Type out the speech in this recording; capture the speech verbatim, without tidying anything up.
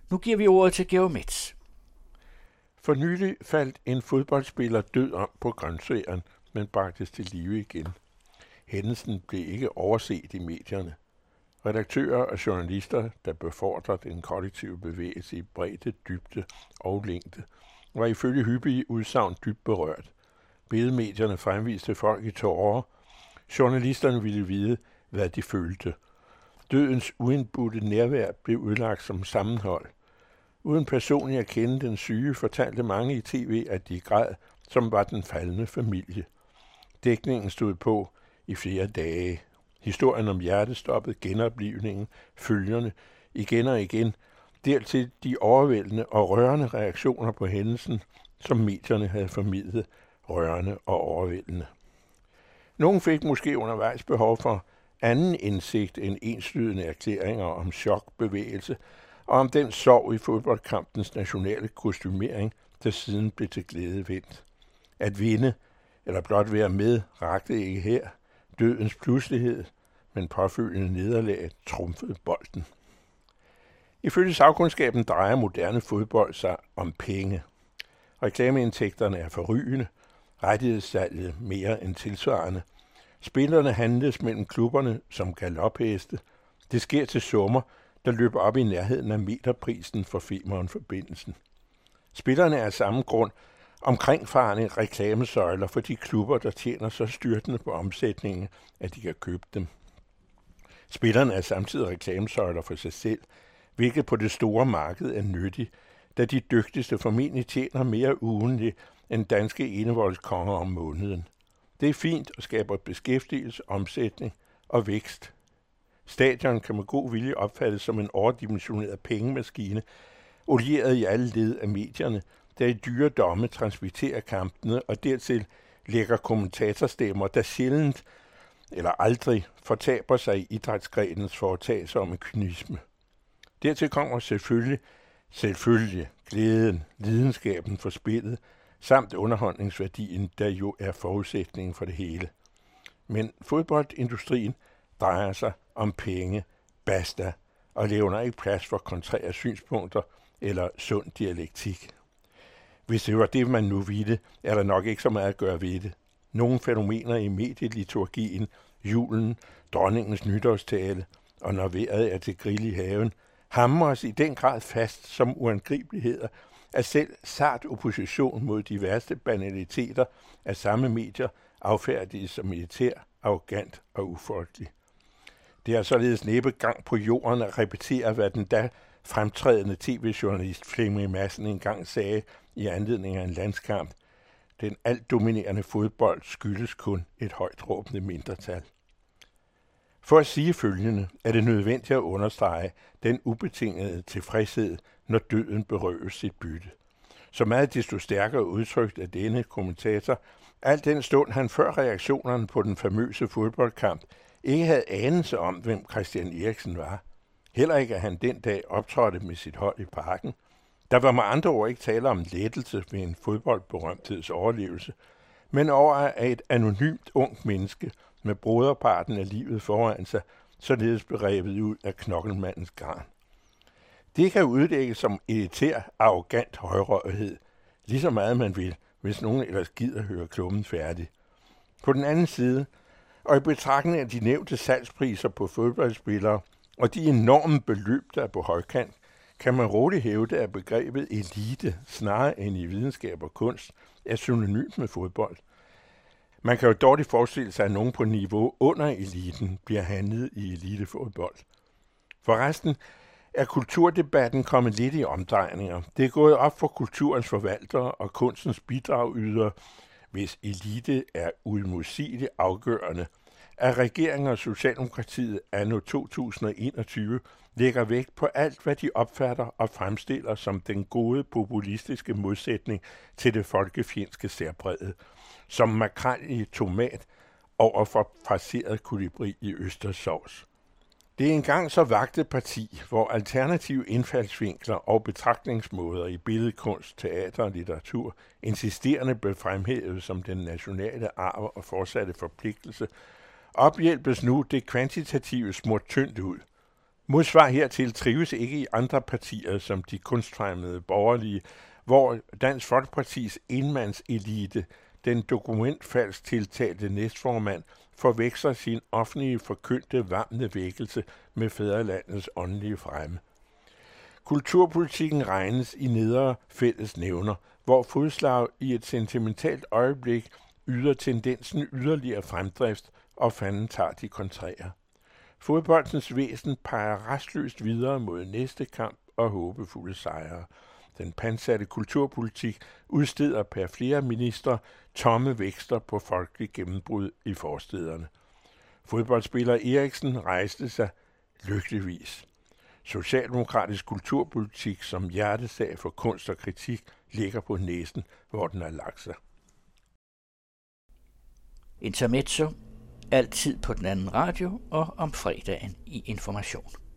Nu giver vi ordet til Georg Metz. For nylig faldt en fodboldspiller død om på grøntsværen, men bragtes til live igen. Hændelsen blev ikke overset i medierne. Redaktører og journalister, der befordrer den kollektive bevægelse i bredde, dybde og længde, var ifølge hyppige udsagn dybt berørt. Billedmedierne fremviste folk i tårer. Journalisterne ville vide, hvad de følte. Dødens uindbudte nærvær blev udlagt som sammenhold. Uden personligt at kende den syge, fortalte mange i tv, at de græd, som var den faldende familie. Dækningen stod på i flere dage. Historien om hjertestoppet, genoplivningen, følgerne, igen og igen, dertil de overvældende og rørende reaktioner på hændelsen, som medierne havde formidlet, rørende og overvældende. Nogle fik måske undervejs behov for anden indsigt end enslydende erklæringer om chokbevægelse og om den sorg i fodboldkampens nationale kostymering, der siden blev til glæde vendt. At vinde, eller blot være med, rakte ikke her. Dødens pludselighed, men påfølgende nederlag trumfede bolden. Ifølge sagkundskaben drejer moderne fodbold sig om penge. Reklameindtægterne er forrygende, rettighedssalget mere end tilsvarende. Spillerne handles mellem klubberne som galopheste. Det sker til summer, der løber op i nærheden af meterprisen for Femern-forbindelsen. Spillerne er af samme grund omkringfarende reklamesøjler for de klubber, der tjener så styrtende på omsætningen, at de kan købe dem. Spillerne er samtidig reklamesøjler for sig selv, hvilket på det store marked er nyttigt, da de dygtigste formentlig tjener mere ugentligt end danske enevoldskonger om måneden. Det er fint og skaber beskæftigelse, omsætning og vækst. Stadion kan med god vilje opfattes som en overdimensioneret pengemaskine, olieret i alle led af medierne, der i dyre domme transmitterer kampene og dertil lægger kommentatorstemmer, der sjældent eller aldrig fortaber sig i idrætsgrenens foretagsomme kynisme. Dertil kommer selvfølgelig, selvfølgelig glæden, lidenskaben for spillet, samt underholdningsværdien, der jo er forudsætningen for det hele. Men fodboldindustrien drejer sig om penge, basta, og levner ikke plads for kontrære synspunkter eller sund dialektik. Hvis det var det, man nu ville, er der nok ikke så meget at gøre ved det. Nogle fænomener i medieliturgien, julen, dronningens nytårstale og når vejret er til grill i haven, hamres i den grad fast som uangribeligheder, at selv sart opposition mod de værste banaliteter af samme medier affærdiges som militær, arrogant og ufolkelig. Det er således næppe gang på jorden at repetere, hvad den da fremtrædende tv-journalist Flemming Madsen engang sagde i anledning af en landskamp. Den altdominerende fodbold skyldes kun et højt råbende mindretal. For at sige følgende er det nødvendigt at understrege den ubetingede tilfredshed, når døden berøves sit bytte. Så meget desto stærkere udtrykt af denne kommentator, al den stund han før reaktionerne på den famøse fodboldkamp ikke havde anelse om, hvem Christian Eriksen var. Heller ikke, at han den dag optrådte med sit hold i parken. Der var med andre ord ikke tale om lettelse ved en fodboldberømtheds overlevelse, men over at et anonymt ungt menneske med broderparten af livet foran sig, således berevet ud af knokkelmandens garn. Det kan udlægges som elitær, arrogant højrødighed, lige så meget man vil, hvis nogen ellers gider høre klummen færdig. På den anden side, og i betragtning af de nævnte salgspriser på fodboldspillere og de enorme beløb, der er på højkant, kan man roligt hævde, at begrebet elite, snarere end i videnskab og kunst, er synonymt med fodbold. Man kan jo dårligt forestille sig, at nogen på niveau under eliten bliver handlet i elitefodbold. Forresten er kulturdebatten kommet lidt i omdrejninger. Det er gået op for kulturens forvaltere og kunstens bidragyder, hvis elite er uimodsigeligt afgørende, at regeringen og Socialdemokratiet anno to tusind og enogtyve lægger vægt på alt, hvad de opfatter og fremstiller som den gode populistiske modsætning til det folkefjendske særpræget, som makrel i tomat over for fraseret kolibri i østersovs. Det er engang så vagte parti, hvor alternative indfaldsvinkler og betragtningsmåder i billedkunst, teater og litteratur insisterende blev fremhævet som den nationale arv og fortsatte forpligtelse, ophjælpes nu det kvantitative smurt tyndt ud. Modsvar hertil trives ikke i andre partier som de kunstfremmede borgerlige, hvor Dansk Folkepartis enmandselite, den dokumentfalsk tiltalte næstformand, forveksler sin offentlige forkyndte varme vækkelse med fædrelandets åndelige fremme. Kulturpolitikken regnes i nedre fælles nævner, hvor fodslag i et sentimentalt øjeblik yder tendensen yderligere fremdrift, og fanden tager de kontrære. Fodboldens væsen peger restløst videre mod næste kamp og håbefulde sejre. Den pansatte kulturpolitik udsteder per flere ministre tomme vækster på folkelig gennembrud i forstederne. Fodboldspiller Eriksen rejste sig lykkeligvis. Socialdemokratisk kulturpolitik som hjertesag for kunst og kritik ligger på næsen, hvor den har lagt sig. Intermezzo. Altid på den anden radio og om fredagen i Information.